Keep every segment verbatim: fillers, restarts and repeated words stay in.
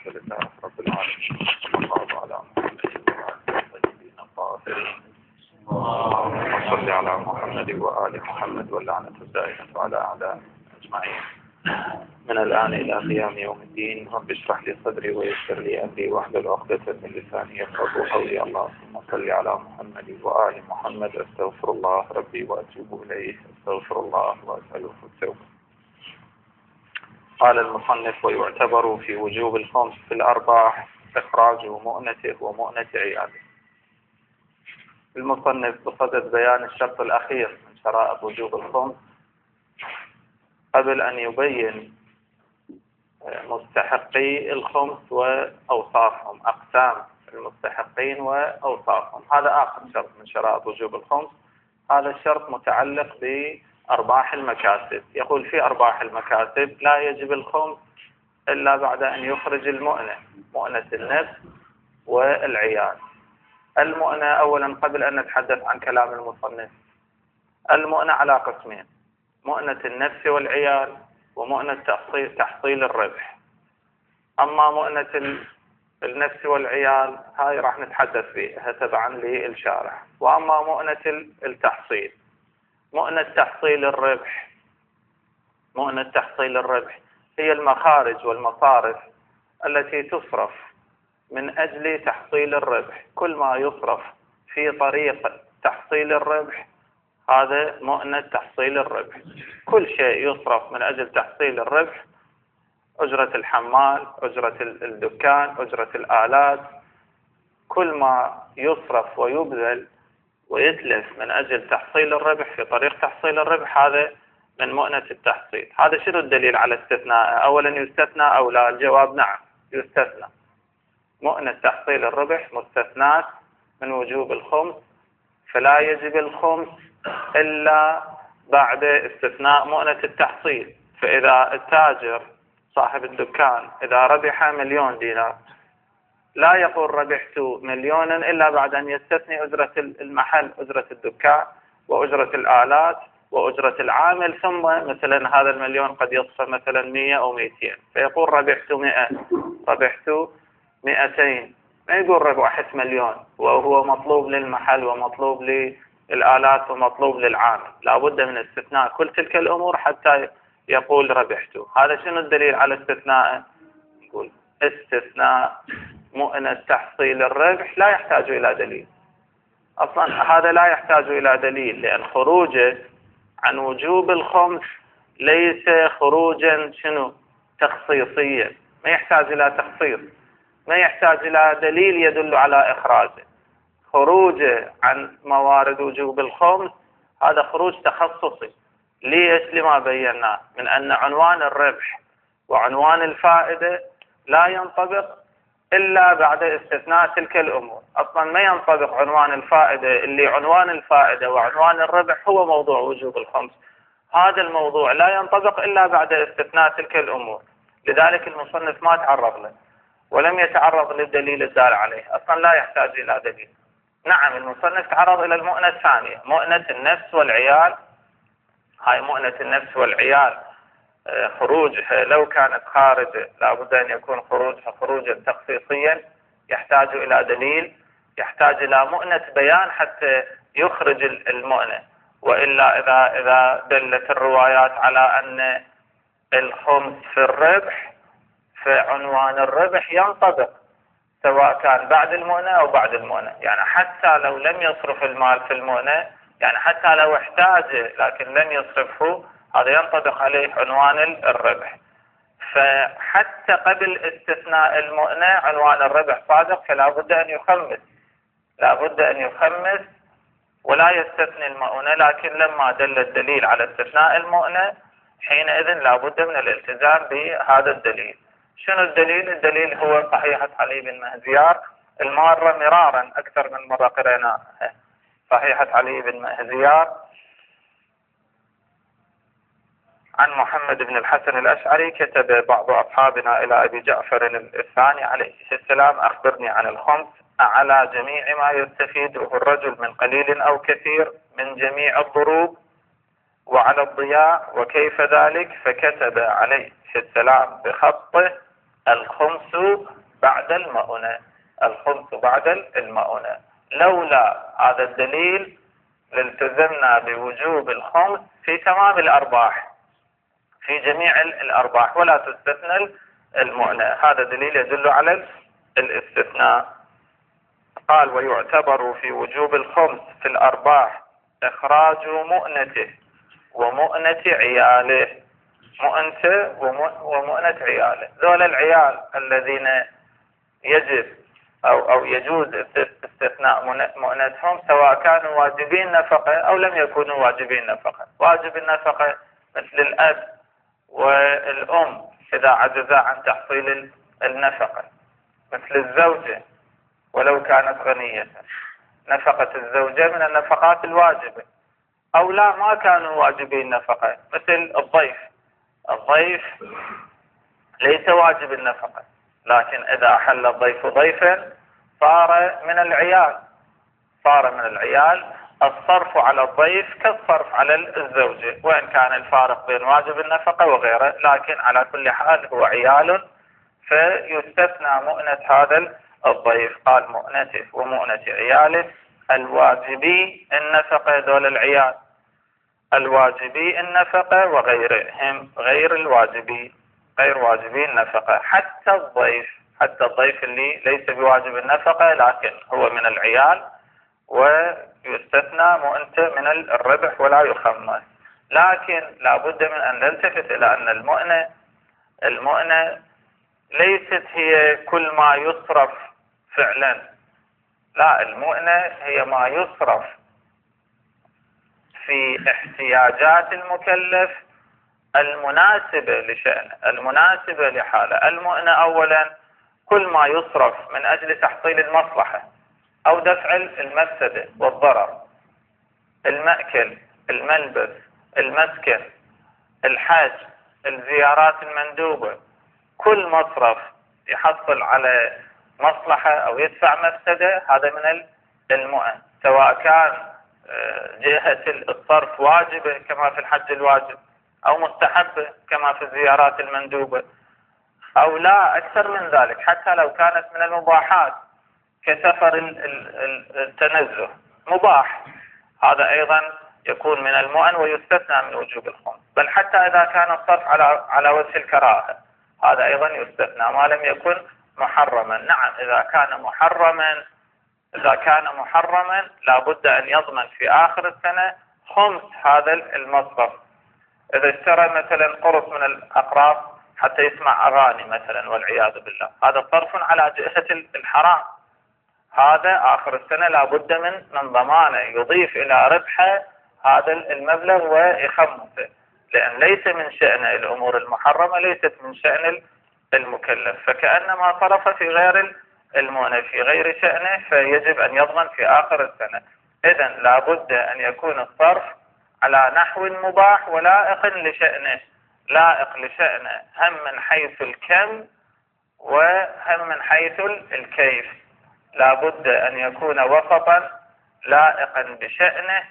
الحمد لله رب العالمين، صلى الله على محمد وعلى الطيبين الطاهرين. اللهم صل على محمد وآل محمد واللعنة الدائمة على أعدائهم أجمعين من الآن إلى قيام يوم الدين. رب اشرح لي صدري ويسر لي أمري واحلل عقدة من لساني يفقهوا قولي. اللهم صل على محمد وآل محمد. أستغفر الله ربي وأتوب إليه، أستغفر الله وأسأله التوبة. قال المصنف: ويعتبر في وجوب الخمس في الأرباح إخراج مؤنته ومؤنة عياله. المصنف بصدد بيان الشرط الأخير من شرائط وجوب الخمس قبل أن يبين مستحقي الخمس وأوصافهم، أقسام المستحقين وأوصافهم. هذا آخر شرط من شرائط وجوب الخمس. هذا الشرط متعلق بأرباح المكاسب. يقول: في أرباح المكاسب لا يجب الخمس إلا بعد أن يخرج المؤنة، مؤنة النفس والعيال. المؤنة أولا، قبل أن نتحدث عن كلام المصنف، المؤنة على قسمين: مؤنة النفس والعيال ومؤنة تحصيل, تحصيل الربح. أما مؤنة النفس والعيال هاي راح نتحدث فيها تبعا للشارح. وأما مؤنة التحصيل، مؤنة تحصيل الربح، مؤنة تحصيل الربح هي المخارج والمصارف التي تصرف من أجل تحصيل الربح. كل ما يصرف في طريق تحصيل الربح هذا مؤنة تحصيل الربح. كل شيء يصرف من أجل تحصيل الربح: أجرة الحمال، أجرة الدكان، أجرة الآلات، كل ما يصرف ويبذل ويتلف من أجل تحصيل الربح في طريق تحصيل الربح هذا من مؤنة التحصيل. هذا شنو الدليل على استثناء؟ أولا، يستثنى أو لا؟ الجواب نعم، يستثنى. مؤنة تحصيل الربح مستثنات من وجوب الخمس، فلا يجب الخمس إلا بعد استثناء مؤنة التحصيل. فإذا التاجر صاحب الدكان إذا ربح مليون دينار لا يقول ربحت مليونا إلا بعد أن يستثني أجرة المحل، أجرة الدكان، وأجرة الآلات، وأجرة العامل، ثم مثلا هذا المليون قد يصفى مثلا مئة أو مئتين، فيقول ربحت مئة، ربحت مئتين. ما يقول ربحت مليون وهو مطلوب للمحل ومطلوب للآلات ومطلوب للعامل. لا بد من استثناء كل تلك الأمور حتى يقول ربحت. هذا شنو الدليل على استثناء؟ يقول: استثناء مؤنة تحصيل الربح لا يحتاج إلى دليل. أصلا هذا لا يحتاج إلى دليل، لأن خروجه عن وجوب الخمس ليس خروجا شنو تخصيصيا، ما يحتاج إلى تخصيص، ما يحتاج إلى دليل يدل على إخراجه. خروجه عن موارد وجوب الخمس هذا خروج تخصصي. ليش؟ لما بيناه من أن عنوان الربح وعنوان الفائدة لا ينطبق إلا بعد استثناء تلك الأمور. أصلا ما ينطبق عنوان الفائدة، اللي عنوان الفائدة وعنوان الربح هو موضوع وجوب الخمس. هذا الموضوع لا ينطبق إلا بعد استثناء تلك الأمور. لذلك المصنف ما تعرض له ولم يتعرض للدليل الدال عليه، أصلا لا يحتاج إلى دليل. نعم، المصنف تعرض إلى المؤنة الثانية، مؤنة النفس والعيال. هاي مؤنة النفس والعيال خروجها لو كانت خارجة لابد أن يكون خروجها خروجا تخصيصيا، يحتاج إلى دليل، يحتاج إلى مؤنة بيان حتى يخرج المؤنة. وإلا إذا إذا دلت الروايات على أن الخمس في الربح فعنوان الربح ينطبق سواء كان بعد المؤنة أو بعد المؤنة. يعني حتى لو لم يصرف المال في المؤنة، يعني حتى لو احتاج لكن لم يصرفه، هذا ينطبق عليه عنوان الربح. فحتى قبل استثناء المؤنة عنوان الربح صادق، فلا بد أن يخمس، لا بد أن يخمس ولا يستثني المؤنة. لكن لما دل الدليل على استثناء المؤنة حينئذ لا بد من الالتزام بهذا الدليل. شنو الدليل؟ الدليل هو صحيحة علي بن مهزيار المارة مرارا أكثر من مرة قرأناها. صحيحة علي بن مهزيار عن محمد بن الحسن الأشعري: كتب بعض أصحابنا إلى أبي جعفر الثاني عليه السلام: أخبرني عن الخمس على جميع ما يستفيده الرجل من قليل أو كثير من جميع الضروب وعلى الضياع وكيف ذلك. فكتب عليه السلام بخطه الخمس بعد المؤونة، الخمس بعد المؤونة. لولا هذا الدليل لالتزمنا بوجوب الخمس في تمام الأرباح، في جميع الأرباح ولا تستثنى المؤنة. هذا دليل يدل على الاستثناء. قال ويعتبر في وجوب الخمس في الأرباح إخراج مؤنته ومؤنة عياله، مؤنته ومؤنة عياله. ذول العيال الذين يجب أو أو يجوز استثناء مؤنتهم سواء كانوا واجبين نفقة أو لم يكونوا واجبين نفقة. واجب النفقة مثل الأب والأم إذا عجزا عن تحصيل النفقة، مثل الزوجة ولو كانت غنية، نفقة الزوجة من النفقات الواجبة. أو لا ما كانوا واجبين نفقة مثل الضيف، الضيف ليس واجب النفقة، لكن إذا أحل الضيف ضيفا صار من العيال، صار من العيال. الصرف على الضيف كالصرف على الزوجة، وإن كان الفارق بين واجب النفقة وغيره، لكن على كل حال هو عيال، فيستثنى مؤنة هذا الضيف. قال مؤنته ومؤنة عياله الواجبي النفقة، دول العيال الواجبي النفقة وغيرهم غير الواجبي، غير واجبي النفقة. حتى الضيف، حتى الضيف اللي ليس بواجب النفقة لكن هو من العيال ويستثنى مؤنته من الربح ولا يخمس. لكن لابد من أن نلتفت إلى أن المؤنة المؤنة ليست هي كل ما يصرف فعلا، لا، المؤنة هي ما يصرف في احتياجات المكلف المناسبة لشأنه، المناسبة لحاله. المؤنة أولا كل ما يصرف من أجل تحصيل المصلحة أو دفع المفسدة والضرر، المأكل، الملبس، المسكن، الحج، الزيارات المندوبة، كل مصرف يحصل على مصلحة أو يدفع مفسدة هذا من المؤن، سواء كان جهة الصرف واجبة كما في الحج الواجب أو مستحبة كما في الزيارات المندوبة، أو لا أكثر من ذلك حتى لو كانت من المباحات كسفر التنزه مباح، هذا أيضا يكون من المؤن ويستثنى من وجوب الخمس. بل حتى إذا كان الصرف على على وجه الكراهة هذا أيضا يستثنى ما لم يكن محرما. نعم إذا كان محرما إذا كان محرما لابد أن يضمن في آخر السنة خمس هذا المصرف. إذا اشترى مثلا قرص من الأقراص حتى يسمع أغاني مثلا والعياذ بالله، هذا صرف على جهة الحرام، هذا آخر السنة لابد من من ضمانه، يضيف إلى ربحه هذا المبلغ ويخمسه، لأن ليس من شأن الأمور المحرمة، ليست من شأن المكلف، فكأنما صرف في غير المؤنة في غير شأنه، فيجب أن يضمن في آخر السنة. إذن لابد أن يكون الصرف على نحو مباح ولائق لشأنه، لائق لشأنه هم من حيث الكم وهم من حيث الكيف، لابد أن يكون وسطا لائقا بشأنه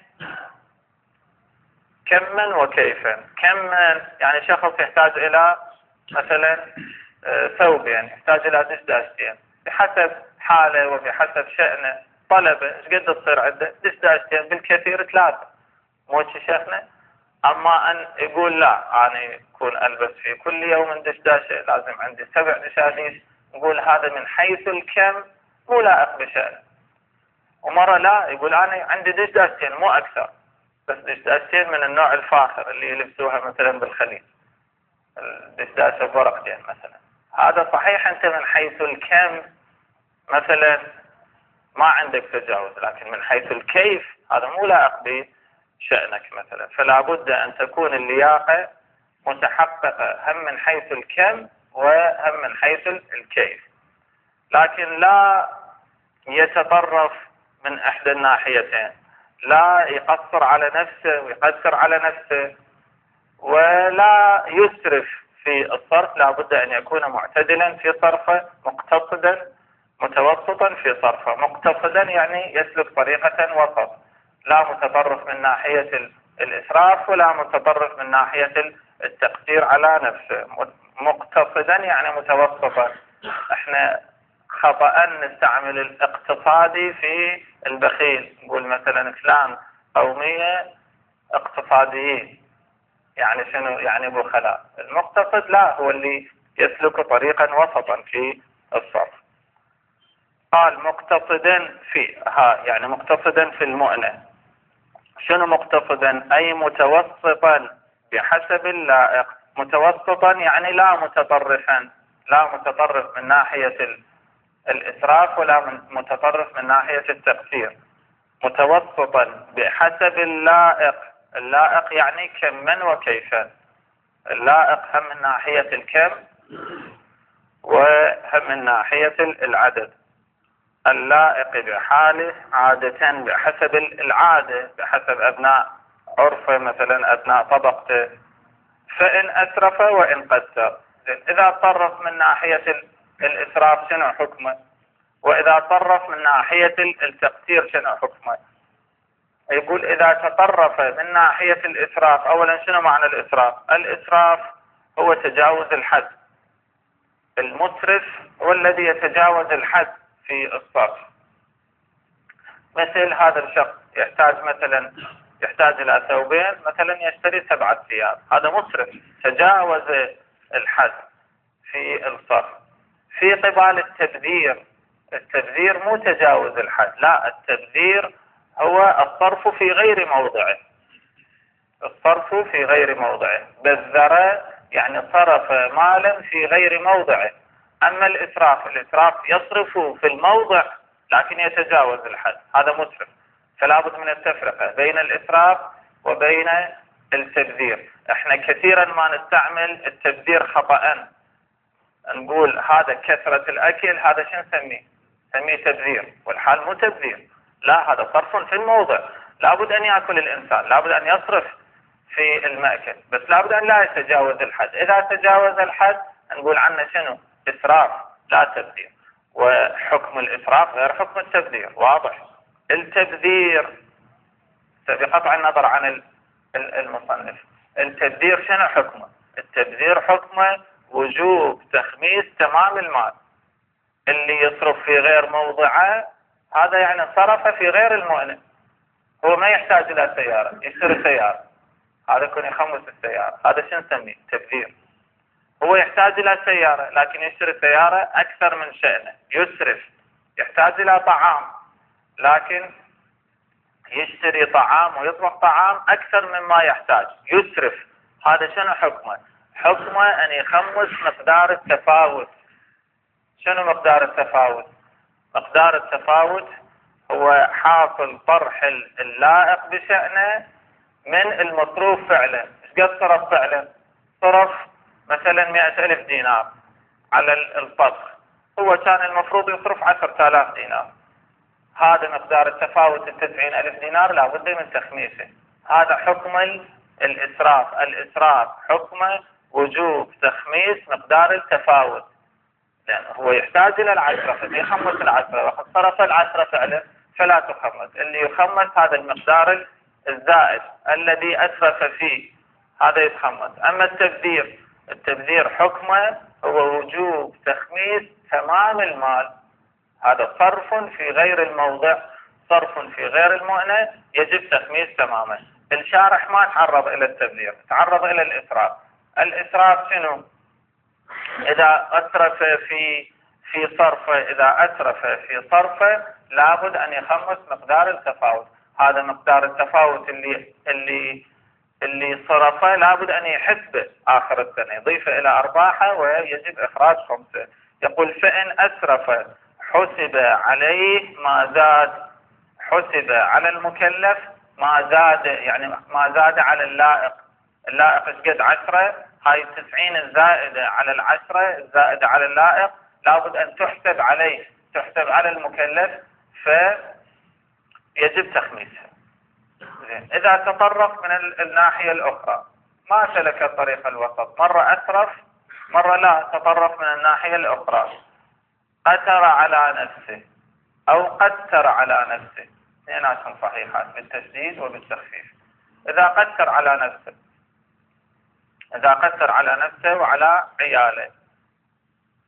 كما وكيفا. كما يعني شخص يحتاج إلى مثلا ثوبين، يحتاج إلى دشداشتين، بحسب حاله وبحسب شأنه طلبه ايش قد تصير عنده؟ دشداشتين بالكثير ثلاثة، مو شيخنا. أما أن يقول لا أنا يكون ألبس في كل يوم دشداشة، لازم عندي سبع دشاديش، نقول هذا من حيث الكم مو لائق بشأنه. ومرة لا يقول أنا عندي دشداشتين مو أكثر، بس دشداشتين من النوع الفاخر اللي يلبسوها مثلا بالخليج، الدشداشة ورقتين مثلا، هذا صحيح أنت من حيث الكم مثلا ما عندك تجاوز، لكن من حيث الكيف هذا مو لائق بشأنك مثلا. فلا بد أن تكون اللياقة متحققة هم من حيث الكم وهم من حيث الكيف، لكن لا يتطرف من إحدى الناحيتين، لا يقصر على نفسه ويقصر على نفسه، ولا يسرف في الصرف، لا بد أن يكون معتدلا في صرفه، مقتصدا متوسطا في صرفه. مقتصدا يعني يسلك طريقة وسط، لا متطرف من ناحية الإسراف ولا متطرف من ناحية التقدير على نفسه، مقتصد مقتصدا يعني متوسطا. احنا خطأ نستعمل الاقتصادي في البخيل، نقول مثلا فلان قومية اقتصاديين، يعني شنو؟ يعني بخلاء. المقتصد لا، هو اللي يسلك طريقا وسطا في الصرف. قال مقتصدا في ها، يعني مقتصدا في المؤنة. شنو مقتصدا؟ أي متوسطا بحسب اللائق. متوسطا يعني لا متطرفا، لا متطرف من ناحية الإسراف ولا من متطرف من ناحية التقصير. متوسطا بحسب اللائق. اللائق يعني كما وكيفا. اللائق هم من ناحية الكم وهم من ناحية العدد. اللائق بحاله عادة بحسب العادة، بحسب أبناء عرفه مثلا أبناء طبقته. فإن أسرف وإن قدر. إذا طرف من ناحية الإسراف شنو حكمه؟ وإذا طرف من ناحية التقصير شنو حكمه؟ يقول إذا تطرف من ناحية الإسراف. أولا شنو معنى الإسراف؟ الإسراف هو تجاوز الحد. المسرف هو الذي يتجاوز الحد في الصرف. مثل هذا الشخص يحتاج مثلا يحتاج إلى ثوبين، مثلا يشتري سبعة ثياب، هذا مسرف تجاوز الحد في الصرف. في قبال التبذير، التبذير مو تجاوز الحد، لا، التبذير هو الصرف في غير موضعه. الصرف في غير موضعه. بذر يعني صرف مالا في غير موضعه. أما الإسراف، الإسراف يصرف في الموضع لكن يتجاوز الحد، هذا مسرف. فلا بد من التفرقة بين الإسراف وبين التبذير. احنا كثيرا ما نستعمل التبذير خطأ، نقول هذا كثرة الأكل، هذا شو نسميه؟ نسميه تبذير، والحال مو تبذير، لا، هذا صرف في الموضع. لابد أن يأكل الإنسان، لابد أن يصرف في المأكل، بس لابد أن لا يتجاوز الحد. إذا تجاوز الحد نقول عنه شنو؟ إسراف لا تبذير. وحكم الإسراف غير حكم التبذير، واضح؟ التبذير بقطع النظر عن المصنف، التبذير شنو حكمه؟ التبذير حكمه وجوب تخميس تمام المال. اللي يصرف في غير موضعه هذا يعني صرف في غير المؤنة. هو ما يحتاج إلى سيارة، يشتري سيارة، هذا يكون يخمس السيارة، هذا شو نسميه؟ تبذير. هو يحتاج إلى سيارة لكن يشتري سيارة أكثر من شأنه، يسرف. يحتاج إلى طعام لكن يشتري طعام ويطبخ طعام أكثر مما يحتاج، يسرف. هذا شنو حكمه؟ حكمه أن يخمس مقدار التفاوت. شنو مقدار التفاوت؟ مقدار التفاوت هو حاصل طرح اللائق بشأنه من المصروف فعلا. ايش قد صرف فعلا؟ صرف مثلا مئة ألف دينار على الطبخ، هو كان المفروض يصرف عشرة آلاف دينار. هذا مقدار التفاوت التسعين ألف دينار لابد من تخميسه. هذا حكم الإسراف. الإسراف حكمه وجوب تخميس مقدار التفاوت، لأنه هو يحتاج إلى العشرة فيخمس العشرة، وقد صرف العشرة فعلا فلا تخمس. اللي يخمس هذا المقدار الزائد الذي أسرف فيه، هذا يتخمس. أما التبذير، التبذير حكمه هو وجوب تخميس تمام المال. هذا صرف في غير الموضع، صرف في غير المؤنة، يجب تخميس تماما. الشارح ما تعرض إلى التبذير، تعرض إلى الإسراف. الإسراف شنو؟ إذا أسرف في في صرفه، إذا أسرف في صرفه لابد أن يخمس مقدار التفاوت. هذا مقدار التفاوت اللي اللي اللي صرفه لابد أن يحسبه آخر السنة، يضيفه إلى أرباحه ويجب إخراج خمسة. يقول فإن أسرف حسب عليه ما زاد، حسب على المكلف ما زاد، يعني ما زاد على اللائق. اللائق ايش قد؟ عشرة، هاي التسعين الزائدة على العشرة الزائدة على اللائق لابد أن تحسب عليه، تحسب على المكلف، فيجب تخميسها. زين. إذا تطرق من الناحية الأخرى ما سلك الطريق الوسط، مرة أسرف مرة لا، تطرق من الناحية الأخرى، قتر على نفسه أو قتر على نفسه، اثنيناتهم صحيحات بالتشديد وبالتخفيف. إذا قتر على نفسه، إذا قتر على نفسه وعلى عياله،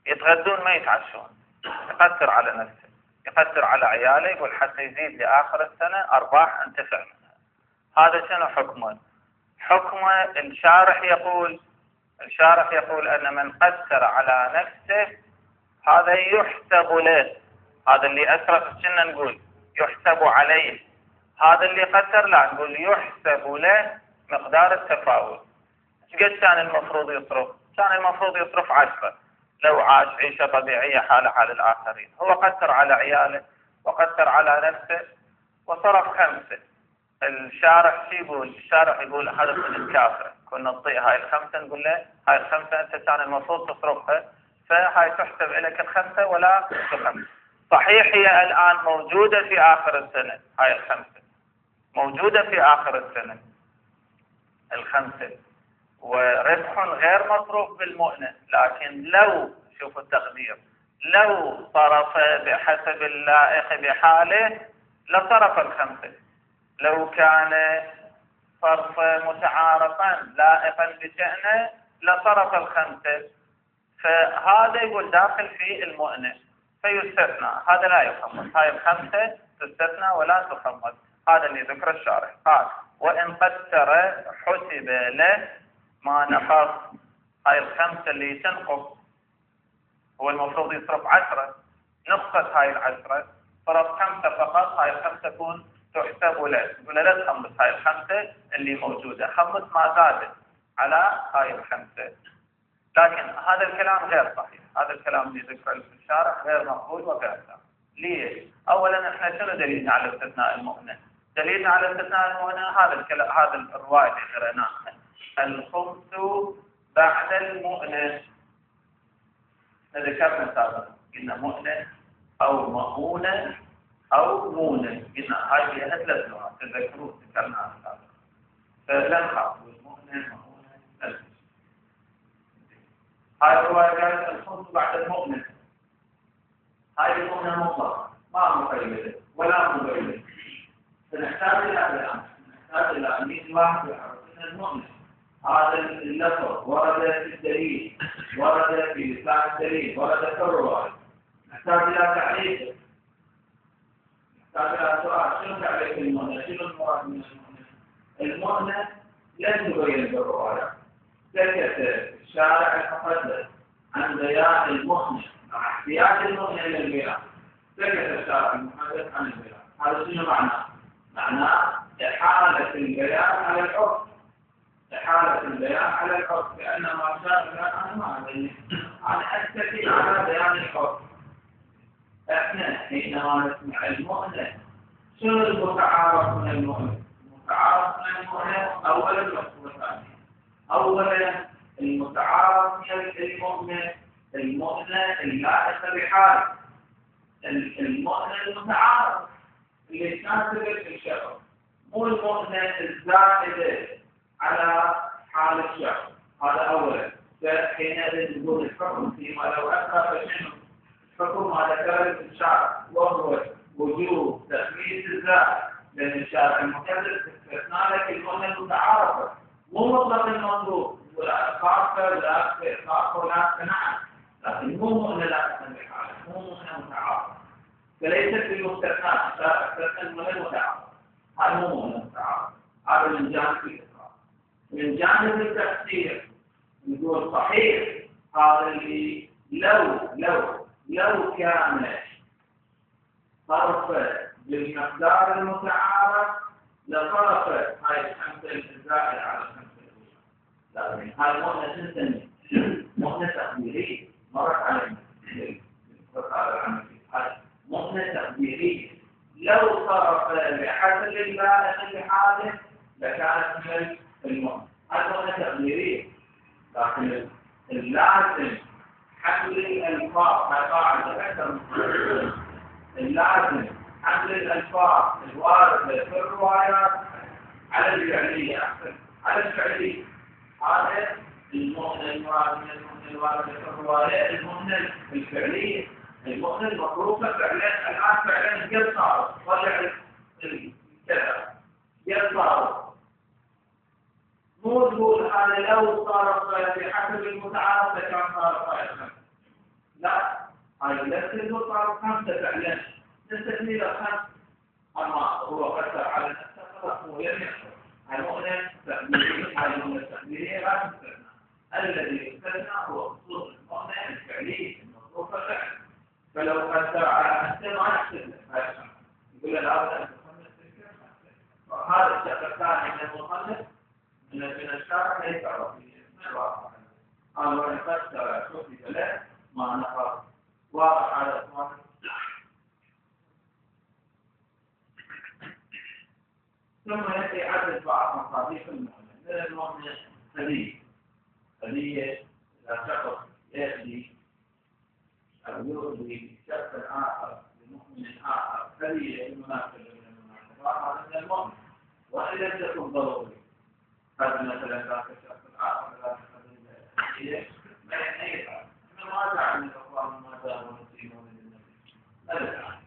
يتغدون ما يتعشون، يقدر على نفسه، يقدر على عياله، يقول حتى يزيد لآخر السنة أرباح أنتفع منها. هذا شنو حكمه؟ حكمه الشارح يقول الشارح يقول أن من قدر على نفسه هذا يحسب له. هذا اللي أسرف كنا نقول يحسب عليه، هذا اللي قدر لا نقول يحسب له مقدار التفاوت. قد كان المفروض يصرف؟ كان المفروض يصرف عشرة لو عاش عيشة طبيعية حال حال الآخرين. هو قدر على عياله وقدر على نفسه وصرف خمسة. الشارح شو يقول؟ الشارح يقول هذا من الكافر، كنا نعطيه هاي الخمسة نقول له هاي الخمسة أنت كان المفروض تصرفها، فهاي تحسب لك الخمسة ولا الخمسة. صحيح هي الآن موجودة في آخر السنة، هاي الخمسة موجودة في آخر السنة الخمسة وربح غير مصروف بالمؤنة، لكن لو شوفوا التقدير لو صرف بحسب اللائق بحاله لصرف الخمسة. لو كان صرف متعارفا لائقا بشأنه لصرف الخمسة. فهذا يقول داخل في المؤنة فيستثنى، هذا لا يخمس، هاي الخمسة تستثنى ولا تخمس. هذا اللي ذكر الشارح قال وإن قدر حسب له ما نقص. هاي الخمسة اللي تنقص، هو المفروض يصرف عشرة، نقصت هاي العشرة صرف خمسة فقط، هاي الخمسة تكون تحسب له. يقول لا تخمس هاي الخمسة اللي موجودة، خمس ما زادت على هاي الخمسة. لكن هذا الكلام غير صحيح، هذا الكلام اللي ذكره الشارح غير مقبول وغير صحيح. ليش؟ اولا احنا شنو دليلنا على استثناء المؤنة؟ دليلنا على استثناء المؤنة هذا الكلام، هذا الرواية اللي قرأناها الخمس بعد المؤنة. ذكرنا سابقا قلنا مؤنة او مؤونة او مونة، قلنا هاي فيها ثلاث لغات تذكرون ذكرناها سابقا. فلا نخاف المؤنة مؤونة ثلاث. هاي الرواية قالت الخمس بعد المؤنة، هاي المؤنة مطلقة ما مقيدة ولا مقيدة. فنحتاج إلى الآن نحتاج إلى أن واحد يعرف أن المؤنة هذا اللفظ ورد في الدليل، ورد في لسان الدليل، ورد في الرواية. نحتاج إلى تعريف، نحتاج إلى سؤال شنو تعريف المؤنة؟ شنو المراد من المؤنة؟ المؤنة لن تبين بالرواية. سكت الشارع المقدس عن بيان المؤنة مع احتياج المؤنة إلى البيان. سكت الشارع المقدس عن البيان. هذا شنو معناه؟ معناه إحالة البيان على الحكم، إحالة البيان على الحكم، لأن ما شاء أنا ما أبين، أنا أتكي على بيان الحكم. إحنا حينما نسمع المؤنة شنو المتعارف من المؤنة؟ المتعارف من المؤنة أولا مفهوم ثاني. أولا المتعارف من المؤنة المؤنة اللائقة بحاله، المؤنة المتعارف اللي تناسب الشخص، مو المؤنة الزائدة على حال الشخص. هذا أولا. فحينئذ نقول الحكم فيما لو أثر فشنو؟ الحكم ما ذكره الشارع وهو وجوب تخميس الذات، لأن الشارع المكلف استثنى لك المؤنة المتعارفة، مو مطلق المطلوب ولا خاصة ولا خاصة ولا نعم، لكن مو مؤنة لا تسمى حالة، مو مؤنة متعارفة. فليست بالمستثنى، الشارع استثنى المؤنة المتعارفة، هذا مو مؤنة متعارفة. هذا من جانب الإقرار. من جانب التفسير نقول صحيح هذا اللي لو لو لو كان صرف بالمقدار المتعارف لصرف هاي الخمسة الزائدة على الخمسة الأولى. لكن هاي مؤنة تنتمي مؤنة تقديرية مرت علينا في القرآن العملي، هاي مؤنة تقديرية. لو صرف بحسب اللائق بحاله لكانت من المؤنة، هاي مؤنة تقديرية. لكن اللازم حمل الألفاظ، هاي قاعدة أكثر من اللازم حمل الألفاظ الواردة في الروايات على الفعلية أكثر، على الفعلية. هذا المؤنة المراد من المؤنة الواردة في الروايات المؤنة الفعلية، المؤنة المطروفة فعلا. الآن فعلا قد صارت رجع الكذا قد صارت، مو تقول هذا لو صارت بحسب المتعارف كان صارت هاي الخمسة. هاي التي تطلع خمسة فعلا نستثني خمس أما هو فتر على نفسه خلاص هو لم يحصل المؤمن تقديري هاي من التقديرية لا تستثنى الذي يستثنى هو خصوص المؤمن الفعلي المصروف فعلا فلو فتر على نفسه ما يستثنى يقول الأرض أن تصنف تلك وهذا الشق الثاني من المصنف من من الشارع ليس عربيا من الواقع قال وإن فتر كتب له ما نقص واضح على الإخوان. ثم يأتي عدد بعض مصاديق المؤمن من المؤمن هدية هدية إذا شخص يأتي أو يؤذي شخص آخر لمؤمن آخر هدية المناسبة من المناسبات هذا من المؤمن وإن لم تكن ضروري هذا مثلا ذاك الشخص الآخر ذاك الهدية ما يفعل ما جعل من الأخوان ما داموا مسلمون للنبي أبدا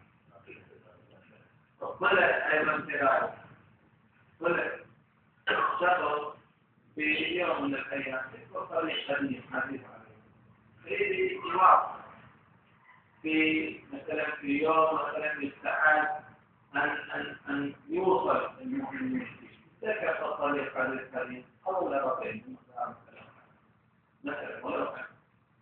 طلع أيضا كذلك طلع شخص في يوم من الأيام وطريق قديم حديث عليه في جواب في مثلا في يوم مثلا يستحاج أن أن أن يوصل المؤمن ذكر الطريق حديث قديم أو لا رقم مثلا ولو كان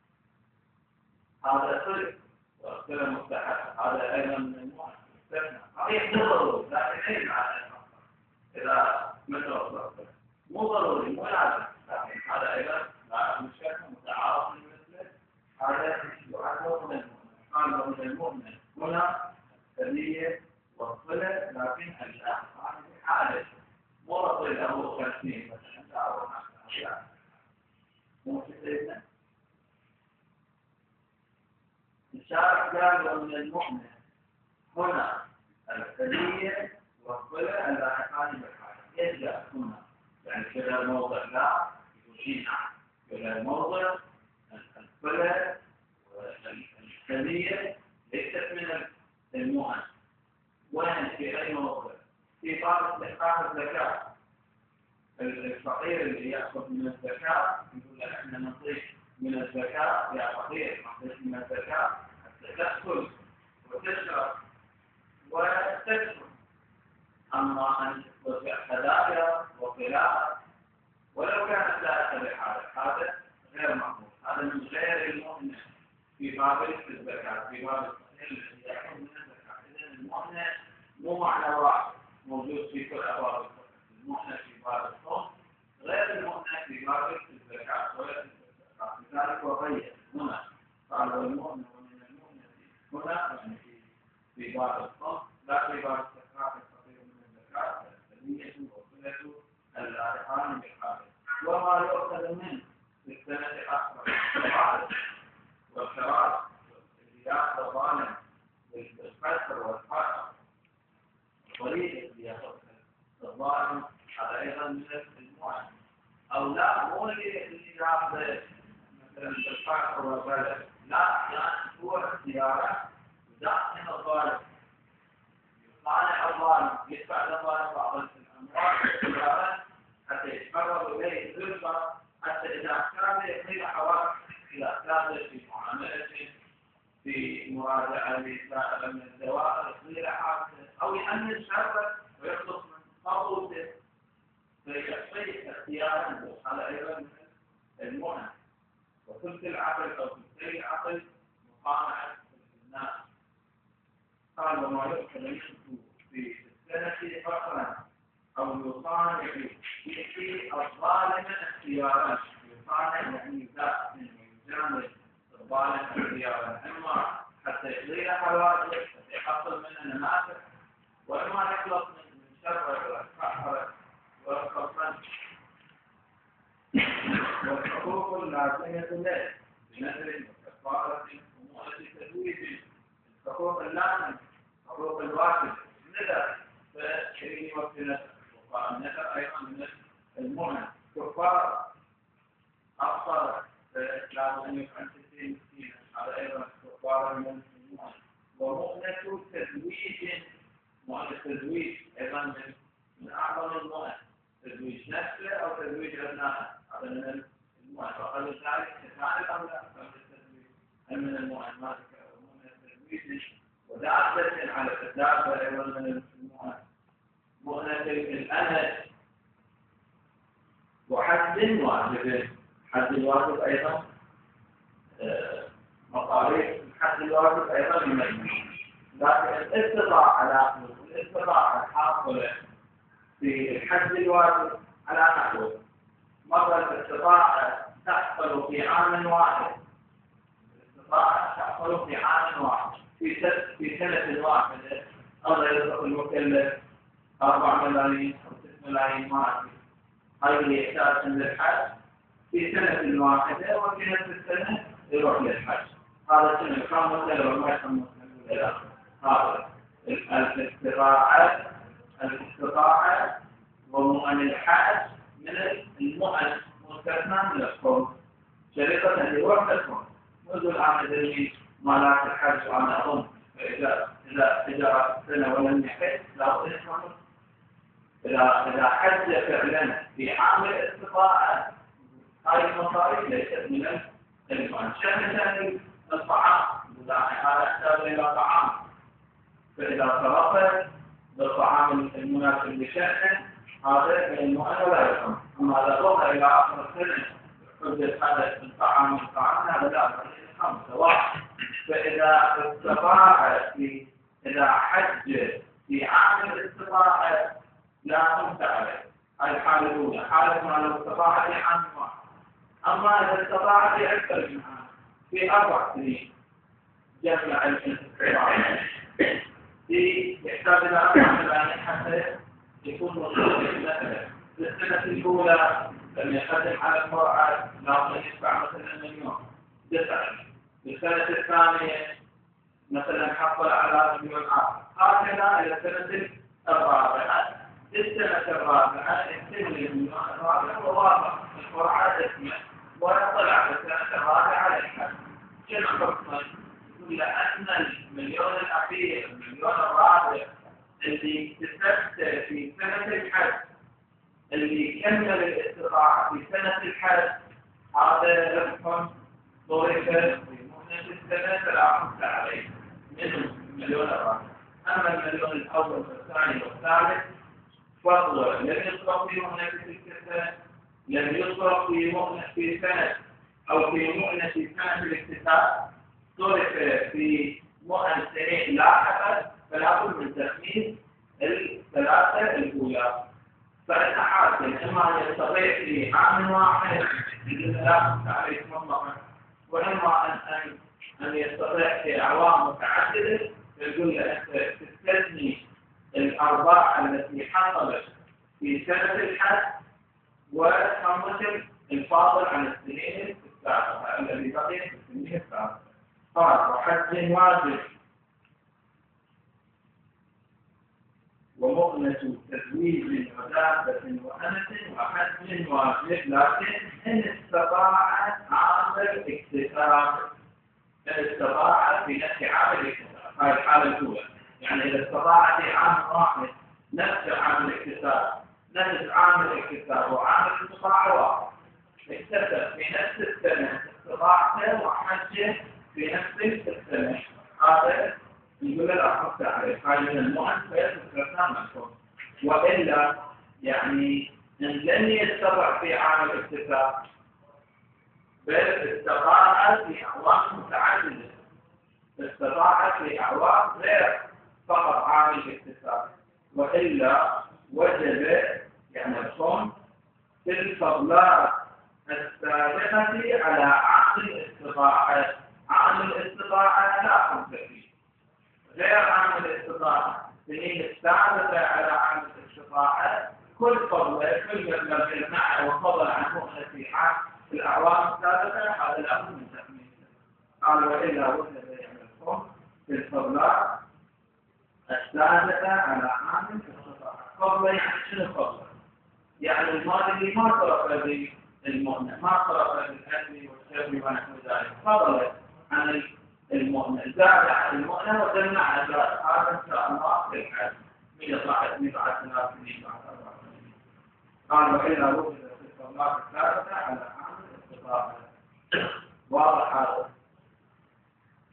هذا طريق وكلام مستحب هذا أيضا من المؤمن استثنى صحيح مو ضروري لكن ليس على إذا مثل مو ضروري مو لازم لكن هذا أيضا مشكلة متعارف من مثله هذا يعتبر من المؤمن قال من المؤمن هنا هدية والصلة لكن الأخ عن حاله مو رضي له خمسين مثلا أو خمسة مو سيدنا الشارع قال من المؤمن هنا الهدية والصلة اللاحقان بالحاله يرجع هنا يعني كذا الموضع لا يشير كذا الموضع الصلة والهدية ليست من المؤمن وين في أي موضع في باب استحقاق الزكاة الفقير اللي يأخذ من الزكاة يقول لك احنا نعطيك من الزكاة يا فقير نعطيك من الزكاة حتى تأكل وتشرب وتكسب أما أن توزع هدايا وقلاء ولو كانت ذلك بحاله هذا غير مقبول هذا من غير المؤمن في باب الزكاة في باب الفقير الذي يأخذ من الزكاة إذن المؤمن مو معنى واحد موجود في كل أبواب الفقه المؤمن في باب الصوم غير المؤمن في باب الزكاة ولا في الزكاة لذلك وغير هنا قال المؤمن ومن المؤمن هنا يعني في باب الصوم لا في باب الزكاة الفقير من الزكاة الهدية والصلة اللاحقان بالحاله وما يؤخذ منه في السنة أكثر الشرائط والشرائط والزيادة والظالم بالقصر والفقر طريقة ليأخذ الظالم هذا أيضا من المؤمن أو لا مو اللي يأخذ مثلا بالفقر والبلد لا يعني هو اختياره داخل الظالم يصانع الظالم يدفع الظالم بعض الأموال اختياره حتى يتقرب إليه الربا حتى إذا كان يقضي حوادث إذا كان في معاملته في مراجعة لسائر من الدوائر يصير حادثة أو يأمن شره ويخلص من قبوله فيعطيه اختيارا هذا أيضا من المؤمن وثلث العقل أو ثلثي العقل مقامعة الناس قال وما يؤخذ منه في السنة فقرا أو يصانع يأتي الظالم اختيارا يصانع يعني يزاح منه ويجامل الظالم اختيارا إما حتى يقضي حوادث حتى يحصل منه منافع وإما يخلص من شر والفقر والخصم والحقوق اللازمة له بنذر وكفارة ومؤنة تزويج الحقوق اللازمة حقوق الواجب نذر فشيء وكلة وقال النذر أيضا من المؤمن كفارة أبصر لازم أن يفعل ستين مسكينة هذا أيضا كفارة من المؤمن ومؤنة تزويج مؤنة تزويج أيضا من من أعظم المؤمن تزويج نفسه أو تزويج أبنائه هذا من المؤمن وقال ذلك كذلك أو لا فمن التزويج هل من المؤمن ما ذكر ودالة على التتابع أيضا من المؤنث مؤنث الأنس وحد واجب. حد الواجب أيضا مصاريف الحد الواجب أيضا يميز، لكن الاستطاعة على الاستطاعة الحاصلة في الحد الواجب على نحو مرة الاستطاعة تحصل في عام واحد، الاستطاعة تحصل في عام واحد في في سنة واحدة، الله يرزق المكلف أربع ملايين أو ست ملايين مالي، هاي اللي يحتاج للحج في سنة واحدة وفي نفس السنة يروح للحج. هذا سنة كاملة وما يسمى إلى هذا الاستطاعة الاستطاعة ومؤن الحج من المؤن مستثنى من القوم شريطة اللي يروح للقوم منذ العام الذي مالات الحج وأنا أظن فإذا إذا إذا سنة ولم يحج لا بد أن إذا إذا حج فعلا في عام الاستطاعة هذه المصاريف ليست من المؤن. شأن ثاني الطعام، هذا يحتاج إلى طعام، فإذا صرفت بالطعام المناسب لشأنه هذا من المؤن ولا يفهم. أما إذا ظهر إلى آخر السنة حدث هذا الطعام الطعام هذا لا يفهم سواء. فإذا استطاع في إذا حج في عام الاستطاعة لا تمت عليه، هذه الحالة الأولى، حالة ما لو استطاع في عام واحد. أما إذا استطاع في أكثر من عام في أربع سنين جمع الاستطاعة في يحتاج إلى أربع ملايين حتى يكون مصروف مثلا. في السنة الأولى لم يقدم على المرأة لازم يدفع مثلا مليون دفع. في السنة الثانية مثلا حصل على مليون آخر، هكذا إلى السنة الرابعة. السنة الرابعة يتم المليون الرابع وواضح القرعة اسمه ويطلع في السنة الرابعة للحج. شنو حكمه؟ يقول أن المليون الأخير المليون الرابع اللي تستثمر في سنة الحج اللي كمل الاستطاعة في سنة الحج هذا رقم ضرب في مهنة السنة ثلاثة عليه منه المليون الرابع. أما المليون الأول والثاني والثالث فضل لم يصرف في مهنة السنة، لم يصرف في مهنة في سنة أو في مهنة سنة الاكتساب، صرف في مهن سنين لاحقة، فلا بد من تخميس الثلاثة الأولى. فإن حاكم إما أن يستطيع في عام واحد لا تعريف مطلقا، وإما أن أن أن يستطيع في أعوام متعددة، يقول له أنت تستثني الأرباح التي حصلت في سنة الحج وتنقسم الفاضل عن السنين السابقة الذي بقي في السنين السابقة. قال وحج واجب ومؤنة تزويج ودابة وأنس وحج واجب، لكن إن استطاع عامل اكتساب، إن استطاع في نفس عامل الاكتساب، هذه الحالة الأولى. يعني إذا استطاع في عام واحد نفس عامل الاكتساب نفس عامل الاكتساب وعامل الاستطاعة واحد، اكتسب في نفس السنة استطاعته وحجه في نفس السنة، هذا يقول الأخذ عليه هذه المؤنث فيتكلم منكم. وإلا يعني إن لم يستطع في عام الاكتساب بل استطاع في أعوام متعددة، استطاع في أعوام غير فقط عام الاكتساب، وإلا وجب يعني الصوم في الفضلات السابقة على عام الاستطاعة. عام الاستطاعة لا خمس فيه، غير عام الاستطاعة سنين السابقة على عام الاستطاعة كل فضل كل مبلغ المعنى وفضل عن مؤنة في عام الأعوام السابقة هذا الأمر من تخميسه. قال وإلا وجب يعني الصوم في الفضلات السابقة على عام الاستطاعة. فضل يعني شنو فضل؟ يعني المال اللي ما صرف به المؤنة، ما صرف بالأكل والشرب ونحو ذلك، فضل عن المؤنة، زاد عن المؤنة وجمع زاد، هذا إن شاء الله في الحج من صاحب من بعد ثلاث سنين بعد أربع سنين. قال وإلا وجد في الصلاة الثالثة على عام الاستطاعة. واضح هذا؟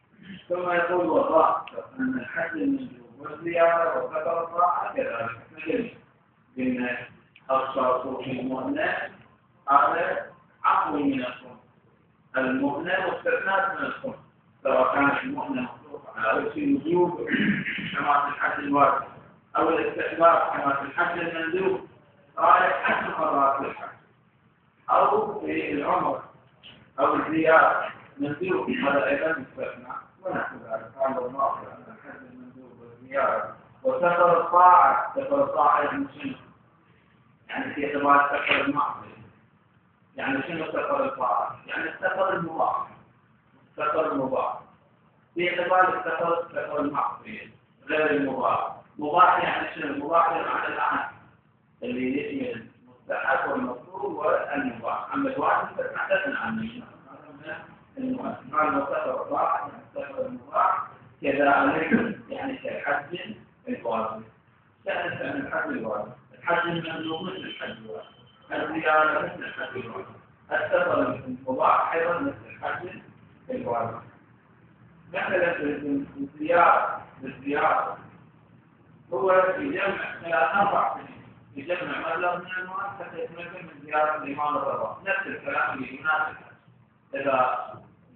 ثم يقول وضاح أن الحد المندوب والزيادة وكثر الطاعة كذلك مثل بأن الشرط في المؤنث هذا عقل من الخمس المؤنث واستثناء من الخمس سواء كانت المؤنث مخلوقة على وجه الوجوب كما في الحد الواجب أو الاستحباب كما في الحد المندوب رايح حسب قضاء الحد أو في العمر أو الزيادة مندوب هذا أيضا استثناء ونحن ذلك قال الله أن الحد المندوب والزيادة وسفر الطاعة سفر الطاعة يعني شنو؟ يعني في اعتبار سفر المعصية يعني شنو سفر الطاعة؟ يعني السفر المباح سفر المباح في اعتبار السفر سفر المعصية غير المباح مباح يعني شنو؟ مباح يعني الأحد اللي يشمل المستحب والمطلوب والمباح أما الواجب فتحدثنا عنه المؤثر سفر الطاعة يعني سفر المباح كذلك يعني كالحج الواجب سألت عن الحج الواجب الحج المندوب مثل الحج الواجب الزيارة مثل الحج الواجب السفر المباح أيضا مثل الحج الواجب مثلا الزيارة الزيارة هو يجمع ثلاث أربع سنين يجمع مبلغ من المال حتى يتمكن من زيارة الإمام الرضا نفس الكلام اللي يناسب إذا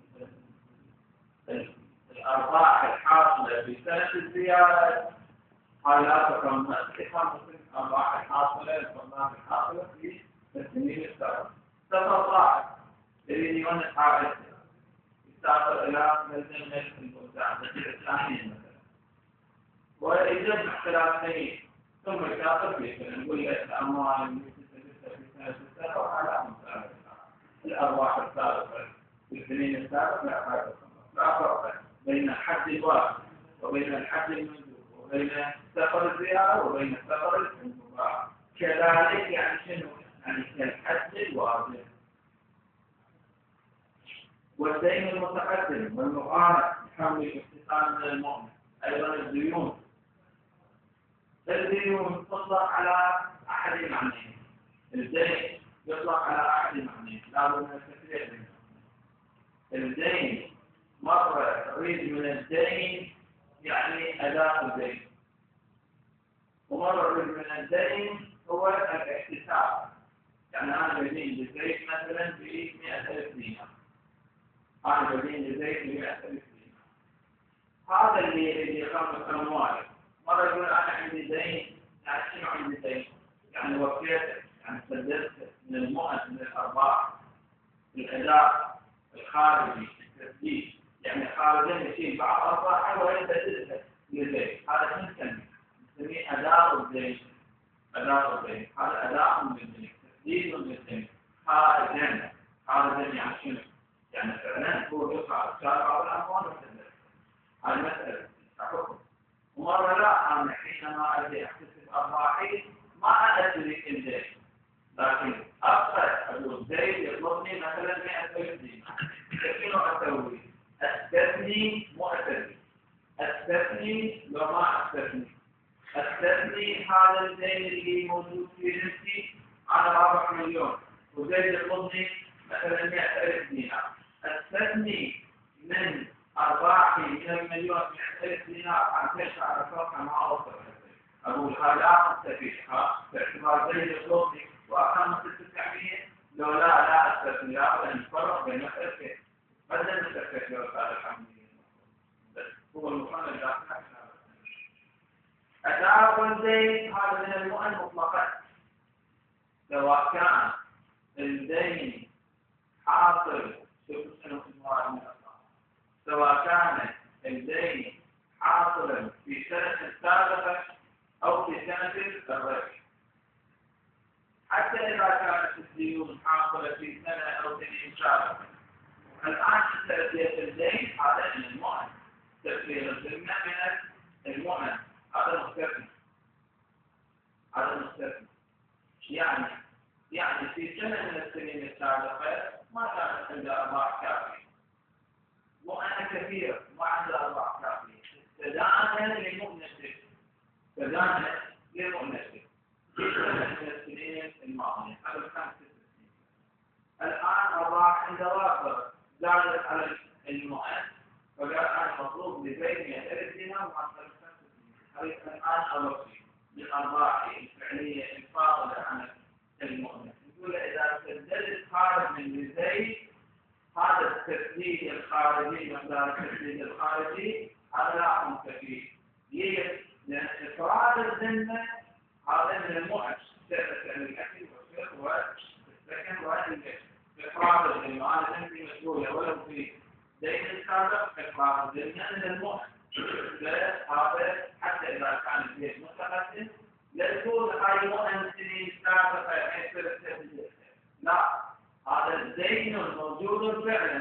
الأرباح الحاصلة في سنة الزيارة هاي لا تكون مؤثرة مثل الأرباح الحاصلة الأرباح الحاصلة في السنين السابقة. تفضل الذي يكون حائط يسافر إلى مدينة المستعمرة الثانية مثلا ويجمع خلال سنين ثم يسافر في نقول الأموال التي تستفيد في سنة السابقة على مساعدة الأرباح السابقة في السنين السابقة لا فرق بين الحد الواجب وبين الحد المندوب وبين سفر الزيارة وبين سفر المباح كذلك يعني شنو؟ يعني كالحد الواجب والدين المتقدم والمقارنة بحمل الاقتصاد من المؤمن أيضا الديون الديون تطلق على أحد المعنيين الدين يطلق على أحد المعنيين لا بد من التفريق بينهم الدين مرة تريد من الدين يعني أداء الدين ومرة تريد من الدين هو الاحتساب يعني أنا بدين لزيت مثلا ب مئة ألف دينار أنا بدين لزيت ب مئة ألف دينار هذا اللي اللي خمس أموال مرة يقول أنا عندي دين يعني شنو عندي دين؟ يعني وفيت يعني سددت من المؤن من الأرباح الأداء الخارجي التسديد يعني خارجيا يشيل بعض أرباحه ويسددها للزيت هذا شنو نسميه؟ نسميه أداء الدين أداء الدين هذا أداء من الدين تسديد من الدين خارجا خارجا يعني شنو؟ يعني فعلا هو يقع شارع بعض الأموال وسددها هذه مسألة حكم ومرة لا أنا حينما أجي أحتسب أرباحي ما أدري الدين لكن أبقى أقول زيد يطلبني مثلا مئة ألف دينار شنو أسوي؟ أستثني مو أسوي أستثني لو ما أستثني أستثني هذا الدين اللي موجود في نفسي على ربع مليون وزيد يطلبني مثلا مئة ألف دينار أستثني من أرباحي من المليون مئة ألف دينار عن تلك على فرقة ما أوصل أقول هذا أستفيد باعتبار زيد يطلبني وأقامت التسعمية لو لا لا أستثني لا أن نفرق بين مسألتين بدل نستفيد لو قال الحمد لله هو المؤمن الداخل أداء الدين هذا من المؤمن مطلقا سواء كان الدين حاصل شوف شنو المراد من الأصل سواء كان الدين حاصلا في سنة سابقة أو في سنة الربح حتى إذا كانت الديون حاصلة في سنة أو سنين سابقة الآن تأثير الدين هذا من المؤمن تأثير الذمة من المؤمن هذا مستثنى هذا مستثنى يعني يعني في سنة من السنين السابقة ما كانت عنده أرباح كافية مؤمن كثير ما عنده أرباح كافية تدانا لمؤنسه تدانا لمؤنسه في سنة من السنين الماضية قبل خمس سنين الآن أرباح عنده وافرة زادت على المؤن فقال أنا مطلوب لزيد يعترف بها وما أريد الآن أوصي بالأرباح الفعلية الفاضلة عن المؤمن. يقول إذا سددت خارج من لزيد هذا التسديد الخارجي مقدار التسديد الخارجي هذا لا أنت فيه. ليه؟ لأن إفراد الذمة هذا من المؤمن سبب عن الأكل والشرب والسكن والإنجاز. إفراد الذمة هذا أنت مسؤولة ولو في دين السابق إفراد الذمة من المؤمن. هذا حتى إذا كان البيت متقدم لا يكون هاي مؤمن سنين سابقة يصير التسديد. لا، هذا الدين الموجود فعلا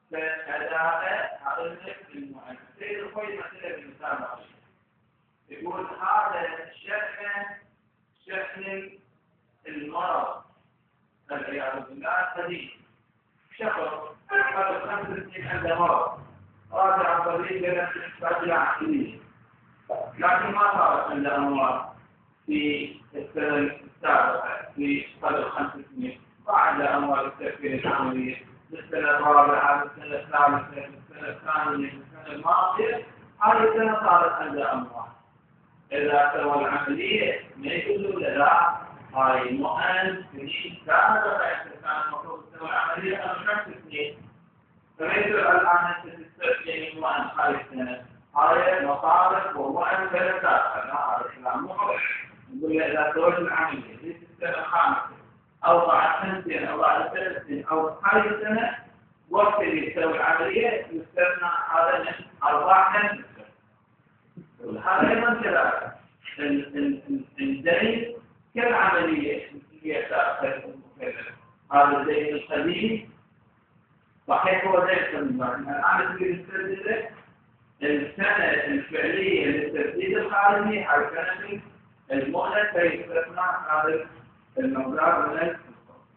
فأداء هذا النفس المؤمن. سيد الخوي مثلا بالمثال يقول هذا الشأن شأن المرض العياذ بالله قديم. شخص قبل خمس سنين عنده مرض راجع طبيب لنا بعد عقلية لكن ما صارت عنده أمراض في السنة السابقة في قبل خمس سنين. بعد أموال التأثير العملية بالسنة الرابعة بالسنة الثالثة بالسنة الثانية بالسنة الماضية هذه السنة صارت عنده أموال. إذا سوى العملية ما يقول لا هاي مؤن سنين سابقة كان المفروض تسوي العملية قبل خمس سنين. فما يقول الآن أنت تستخدم مؤن هاي السنة هاي مصارف ومؤن سنة سابقة. لا هذا كلام مخرج. يقول إذا سويت العملية في السنة الخامسة أو بعد سنتين أو بعد ثلاث سنين أو هاي السنة وقت اللي يسوي العملية يستثنى هذا من أرباح نفس السنة. هذا أيضا كذلك الدين كالعملية هي تأخذ المكلف. هذا الدين القديم صحيح هو دين قديم لكن الآن تريد تسدده السنة الفعلية للتسديد الخارجي على سنة المؤنة فيستثنى هذا المقدار من الفلوس.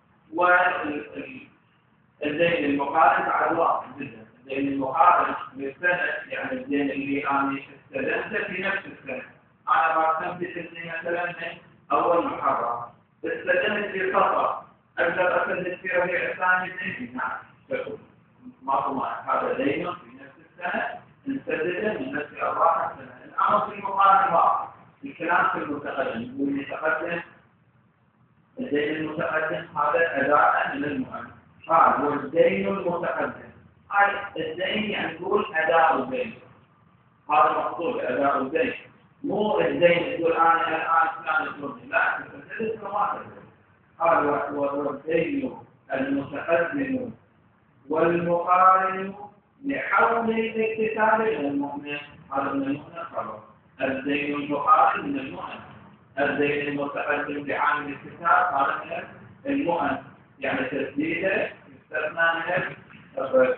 والدين المقارن بعد واضح جدا. الدين المقارن بالسنة يعني الدين اللي أنا استلمته في نفس السنة. أنا راسمت السنة مثلا من أول محرم استلمت في صفر أقدر أسدد في ربيع الثاني اثنين. نعم ما هو هذا دين في نفس السنة نسدده من نفس أرباح السنة. الأمر في المقارن واضح. الكلام في المتقدم يقول المتقدم الدين المتقدم هذا أداء من المؤمن. هذا هو الدين المتقدم. هاي الدين يعني نقول أداء الدين. هذا مقصود أداء الدين. مو الدين يقول أنا الآن فلان يطلبني. لا تسدد ما تسدد. هذا هو الدين المتقدم والمقارن لحول الاكتساب من المؤمن. هذا من المؤمن خلاص. الدين المقارن من المؤمن. الدين المتقدم بعامل الاكتساب هذا من المؤمن يعني تسديده يستثنى من الربح.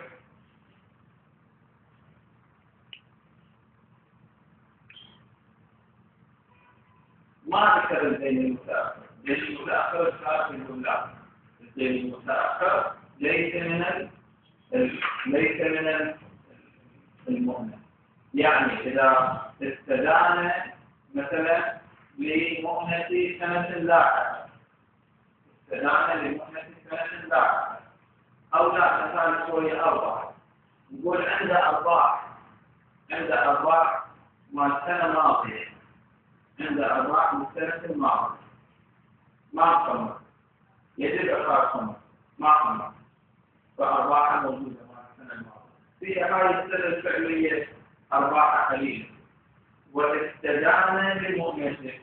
ما ذكر الدين المتأخر. الدين المتأخر الكافر يقول لا. الدين المتأخر ليس من ال... ليس من المؤمن. يعني إذا استدان مثلا لمؤنة سنة لاحقة استدان لمؤنة سنة لاحقة أو لا مثال شوية أرباح يقول عنده أرباح عنده أرباح مال سنة ماضية عنده أرباح من السنة الماضية ما قمر يجب إخراج قمر ما قمر فأرباحها موجودة مال السنة الماضية. في هاي السنة الفعلية أرباحها قليلة واستدان لمؤنته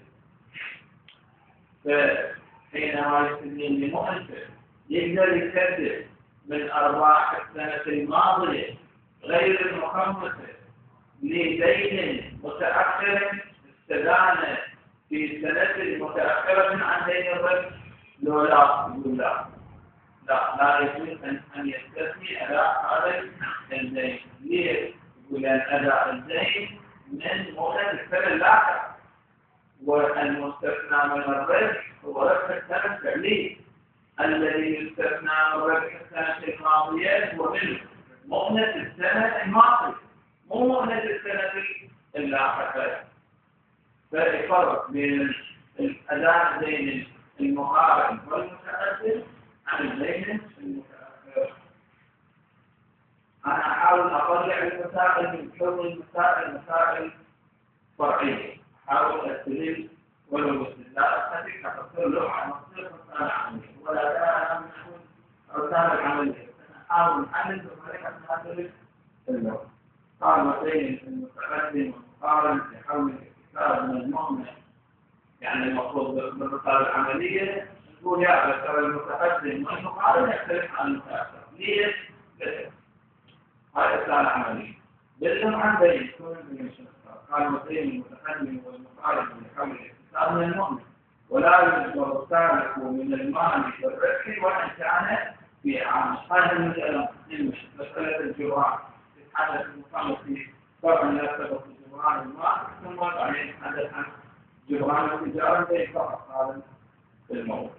فحينما يستدين لمؤنته يقدر يسدد من أرباح السنة الماضية غير المخمسة لدين متأخر استدان في سنة متأخرة عن دين الربح. لو لا يقول لا لا لا يجوز أن يستثني أداء هذا الدين. ليه؟ يقول أن أداء الدين من مؤنة السنة اللاحقة والمستثنى من الربح هو ربح السنة الفعلية. الذي يستثنى من ربح السنة الماضية هو من مؤنة السنة الماضية مو مؤنة السنة اللاحقة. فالفرق بين الأداء الدين المقارن والمتقدم عن الدين المتأخر. أنا أحاول أطلع المسائل من كون المسائل مسائل فرعية، أحاول أستدل ولو باستدلال أستدل أفسر له عن مصير مسألة عملية، ولا لا أنا أكون رسالة عملية، أحاول أحلل بطريقة تناسب اللغة. قال مثلا المتقدم والمقارن في حول الاكتساب من المؤمن، يعني المفروض بالرسالة العملية نقول يا ترى المتقدم والمقارن يختلف عن المتأخر. ليش؟ هاي رسالة عملية. بالجمع بين كل من قال مثلا المتقدم والمقارن في حول الاكتساب من المؤمن، ولا يجبر السالك من المال والربح وإن كان في عام. هذه المسألة مسألة الجرعان. حدث المقام في فرع لا سبب جبران المال، ثم بعدين حدث عن جبران التجارة زي فقط هذا الموضوع.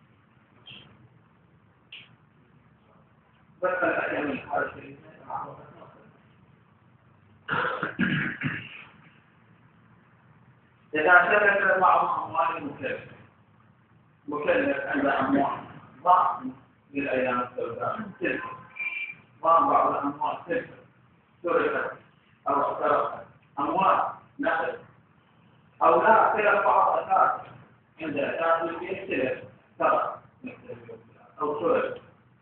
بس الأيام الحالة إذا ثبت بعض أموال المكلف مكلف عند أموال بعض للأيام السوداء تلك بعض بعض الأموال تلك سرقت أو اخترقت أموال نقد أو لا تلف بعض أساس عند أساس البيت تلف سرق أو سرق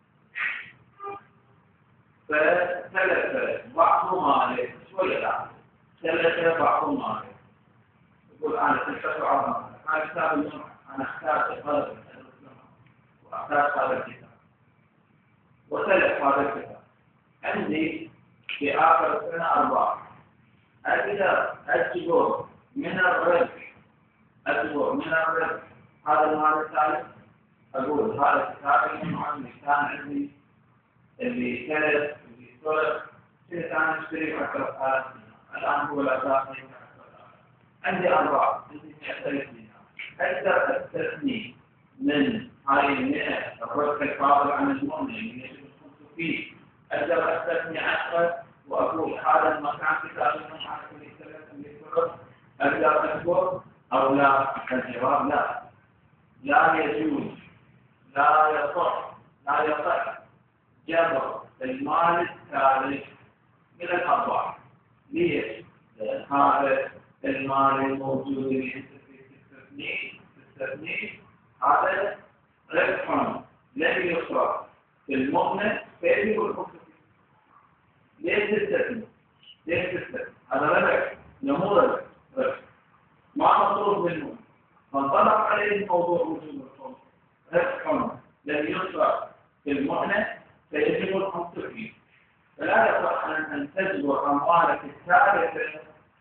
فتلف بعض ماله شوية لا تلف بعض ماله يقول أنا تلفت بعض ماله هذا كتاب الجمعة أنا أحتاج قلب وأحتاج هذا الكتاب وتلف هذا الكتاب عندي في آخر السنة أربعة أجد أجبر من الربح أجبر من الربح هذا المال الثالث أقول هذا الكتاب المعلم كان عندي اللي تلف اللي سرق كنت أنا أشتري عشرة آلاف دينار الآن هو الأساس عندي أربعة عندي مئة ألف دينار أقدر أستثني من هاي المئة الربح الفاضل عن المؤمن اللي يجب الخمس فيه أقدر أستثني عشرة وأقول هذا المكان كتاب المعلم اللي تلف اللي سرق أقدر أذكر أو لا؟ الجواب لا لا يجوز لا يصح لا يصح جبر المال الثالث من الأرباح. ليش؟ لأن هذا المال الموجود اللي أنت تستثنيه تستثنيه هذا ربح لم يصرف في المؤمن فيه والخمس ليش تستثني؟ ليش تستثني؟ هذا ربح نمو ربح ربح ما مصروف منه فانطلق عليه الموضوع وجود الخمس ربح لم يصرف في المؤمن فيجب الخمس فيه. فلا يصح أن تجبر أموالك الثالثة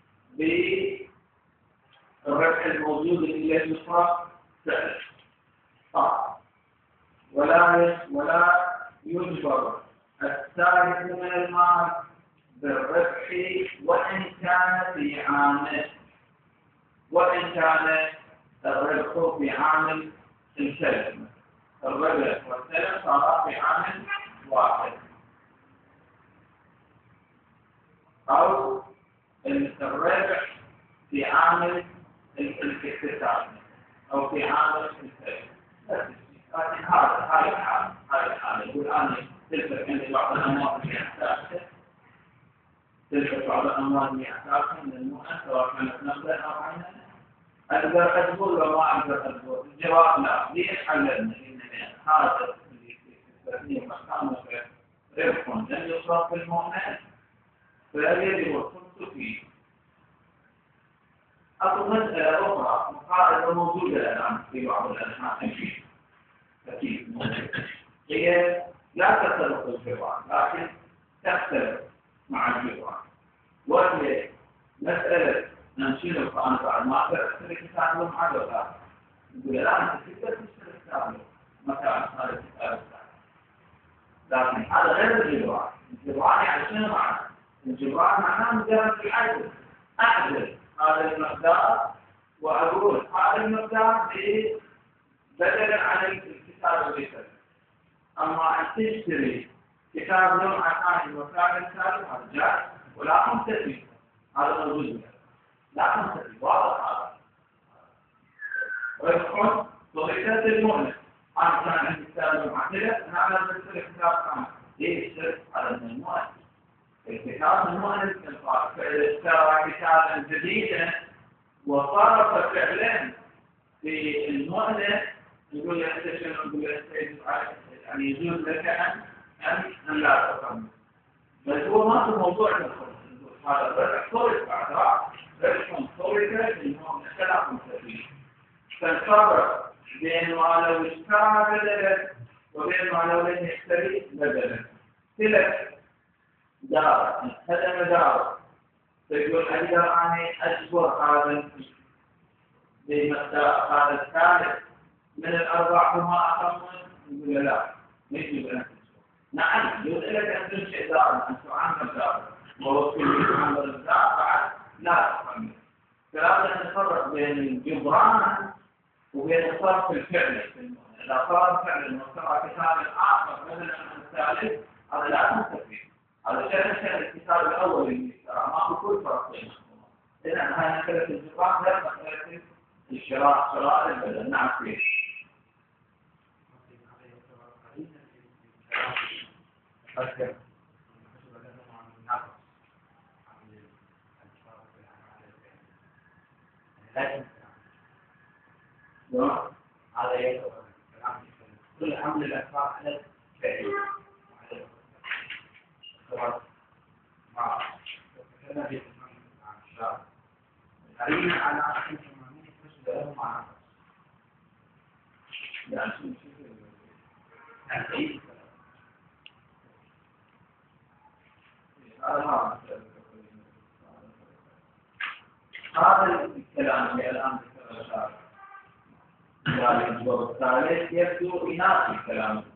بالربح الموجود الذي يصرف فعلا صح ولا ولا يجبر الثالث من المال بالربح وإن كان في عامل وإن كان الربح في عامل السلف الربح والسلف صار في عامل واحد أو الربح في عامل الاكتساب أو في عامل السلف. لكن هذا هاي الحالة هاي الحالة يقول أنا تلفت عندي بعض الأموال اللي أحتاجها تلفت بعض الأموال اللي أحتاجها من المؤن سواء كانت نقدا أو عينا أقدر أجبر ولا ما أقدر أجبر؟ الجواب لا. ليش حللنا؟ إن هذا اللي تستثنيه مكانه ربح لم يصرف في المؤن فيجب الخمس فيه. أو مسألة أخرى مقارنة موجودة الآن في بعض الأنحاء أكيد هي لا تختلف الجبران لكن تختلف مع الجبران وهي مسألة نشيل القرآن بعد ما تأثر كتاب لهم عدد هذا نقول لا أنت تقدر تشتري كتاب لهم مكان هذا الكتاب لكن هذا غير الجبران. الجبران يعني شنو معنى؟ الجبران معناه مجرد العدل أعدل هذا المقدار وأقول هذا المقدار بدلا عن الكتاب اللي يسلم. أما أن تشتري كتاب نوع ثاني وكان ثالث هذا جائز ولا تنتفي هذا موجود لا تنتفي واضح هذا ويدخل طريقة المؤمن أنا كان عندي كتاب معتدل أنا أنا بشتري كتاب ثاني ليش هذا من المؤمن الكتاب المؤنث للفاعل، فإذا اشترى كتابا جديدا وصرف فعلا في المؤنث يقول له أنت شنو؟ يقول له أنت يعني يجوز لك أن أن أن لا تقمص. بس هو ما في موضوع الخلق، هذا الرجع صرف بعد راح رجع صرف المؤنث ثلاث مسافين. فالفرق بين ما لو اشترى بدلا وبين ما لو لم يشتري بدلا. تلك دار هدم دار تقول أقدر أني أجبر هذا بمقدار هذا الثالث من الأربع وما أخمس. يقول لا ما يجوز أن تجبر. نعم يجوز لك أن تنشئ دارا أن تعمر دارا ووكل تعمر الدار بعد لا تخمس. فلازم نفرق بين الجبران وبين الصرف الفعلي. إذا صار فعلا وصار كتاب آخر مثلا عن الثالث هذا لا تنتفي. هذا شأن شأن الكتاب الأول اللي اشترى ما بكل فرق بينهما. إذا هاي مسألة الجبران غير مسألة الشراء شراء البدن. نعم فيه. هذا يدعو كل حمل الأسباب على الفعل مع فكرنا في عن الشارع علينا على أن ثمانية تشبه له مع نفس يعني هذا الكلام اللي الآن ذكره الشارع الجواب الثالث يبدو إناثي كلامه.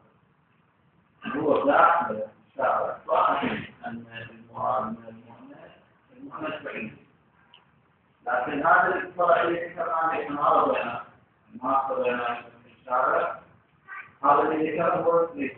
هو داخل الشارع صحيح أن المراد من المؤنث المؤنث بعيد، لكن هذا الفرع اللي ذكرناه نحن هذا بيان ما قرأناه في الشارع هذا اللي ذكره هو ليس.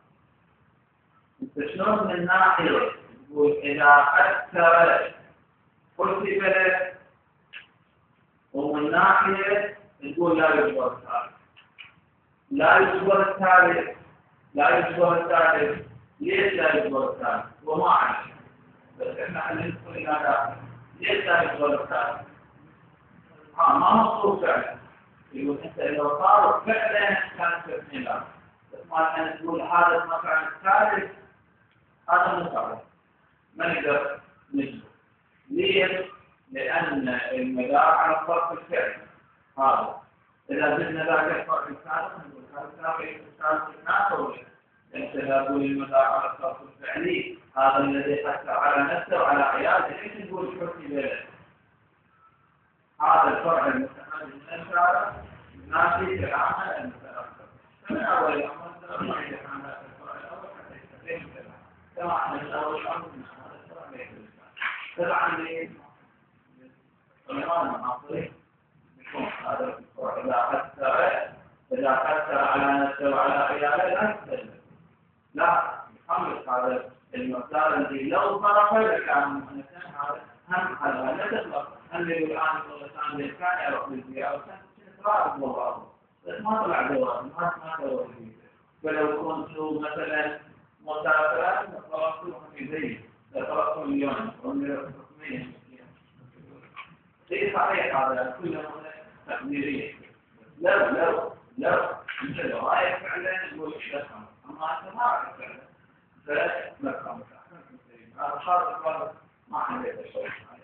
شلون من ناحية تقول إذا أكثر قلت بلد ومن ناحية نقول لا يجبر الثالث. لا يجبر الثالث لا يجبر الثالث ليش لا يجبر الثالث؟ وما عارف بس احنا ندخل الى داخل ليش لا يجبر الثالث؟ ها ما مطلوب فعلا. يقول انت اذا صار فعلا كانت اثنين لا بس ما كان تقول هذا المكان الثالث هذا مو صحيح ما نقدر نجبر. ليش؟ لان المدار على الصرف الفعلي. هذا إذا زدنا ذاك الفرق الثالث نقول هذا الثالث الثالث أنت لا تقول المدار على الصرف الفعلي هذا الذي أثر على نفسه وعلى عياله ليش نقول حكم بلد؟ هذا الفرع المستمد من الشارع ناسي كلامه المتأخر. فمن أول الأمر ما يدخل عن هذا الفرع الأول حتى يستفيد كلامه. كما أن الأول الأمر من هذا الفرع ليس بالفعل. طبعا ليه؟ طبعا معصرين. هذا إذا أثر إذا أثر على نفسه وعلى عياله لا يستلم. لا يحمل هذا المقدار الذي لو صرف لكان مؤنثا هذا هم هذا لا تطلق. هم يقول الآن الإنسان بالكان يروح للبيع أو كان إصرار بالبعض بس ما طلع جواب ما ما دور فيه. ولو كنت مثلا مسافرا طلبتهم في زي طلبتهم مليون أو مليون ليس صحيح هذا كله تقديرية. لو لو لو انت لو رايك فعلا يقول اشتغل اما انت ما رايك فعلا فلا تفهم هذا خاطر ما عندك شيء